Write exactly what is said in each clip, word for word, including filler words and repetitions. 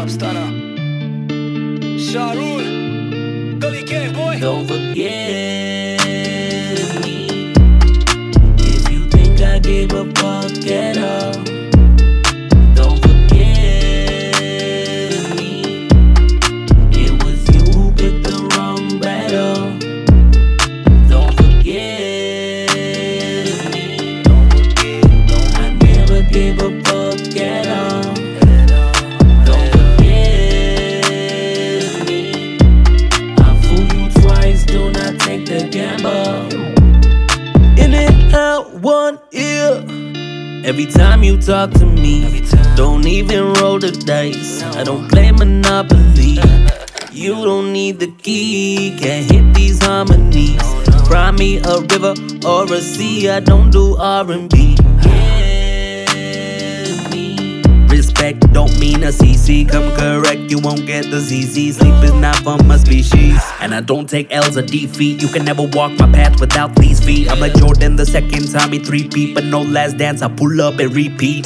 up, stunner. Shah Rule, Gully Gang, boy. Don't forget me. If you think I gave a fuck at all, don't forget me. It was you who picked the wrong battle. Don't forget me. Don't forget, don't I never gave a fuck at all. Do not take the gamble. In and out one ear. Every time you talk to me, don't even roll the dice. I don't play Monopoly. You don't need the key, can't hit these harmonies. Cry me a river or a sea, I don't do R and B. Respect don't mean a C C. Come correct, you won't get the Z Z. Sleep is not from my species, and I don't take L's or defeat. You can never walk my path without these feet. I'm like Jordan the second time he three-peat, but no last dance, I pull up and repeat.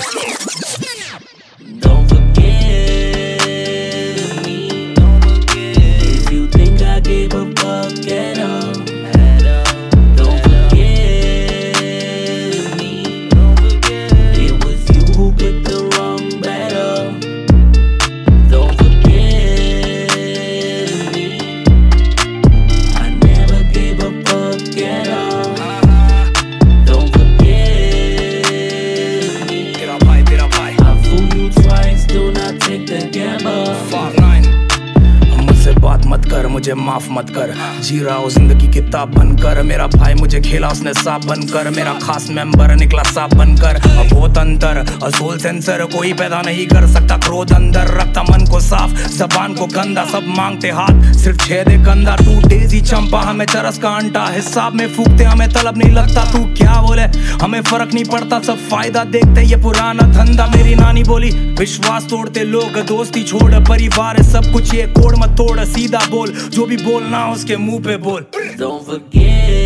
Don't forget me. Don't forget. If you think I gave a fuck at all, don't forget me. Don't forget. It was you who picked the wrong battle. Don't forget me. I never gave a fuck at all. Don't forget me. Get up high, get up high. I fool you twice, do not take the gamble. Far line. मुझसे बात मत कर, मुझे माफ मत कर. जी रहा हूँ जिंदगी किताब बनकर. मेरा भाई मुझे खेला उसने सांप बनकर. मेरा खास मेंबर निकला सांप बनकर. अब बहुत अंतर, असोल सेंसर कोई पैदा नहीं कर सकता. क्रोध अंदर रखता मन को साफ, जबान को गंदा. सब मांगते हाथ, सिर्फ छेदे कंधा. तू डेजी चंपा, हमें चरस का अंटा. हिसाब में फूकते हमें तलब नहीं लगता. तू क्या बोले हमें फर्क नहीं पड़ता. सब फायदा देखते ये पुराना धंधा. मेरी नानी बोली विश्वास तोड़ते लोग, दोस्ती छोड़ परिवार है सब कुछ. ये कोड मत तोड़, सीधा बोल. जो भी बोलना उसके मुंह पे बोल. Don't forget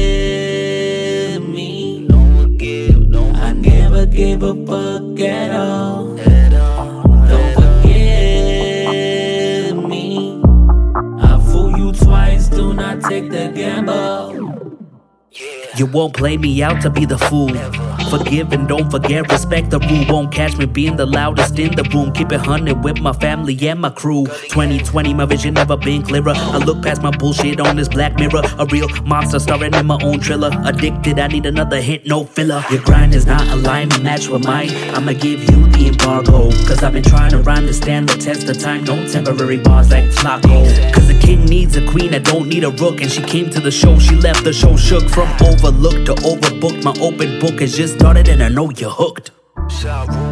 me. Don't forget, don't I never gave a fuck at all. Don't forget me. I fool you twice, do not take the gamble. You won't play me out to be the fool. Forgive and don't forget, respect the rule. Won't catch me being the loudest in the room. Keep it hunted with my family and my crew. twenty twenty, my vision never been clearer. I look past my bullshit on this black mirror. A real monster starring in my own thriller. Addicted, I need another hit, no filler. Your grind is not aligned, match with mine. I'ma give you the embargo, cause I've been trying to rhyme to stand the test of time. No temporary bars like Flacco. Cause a king needs a queen, I don't need a rook. And she came to the show, she left the show shook. From overlooked to overbooked, my open book has just started and I know you're hooked. Shah Rule.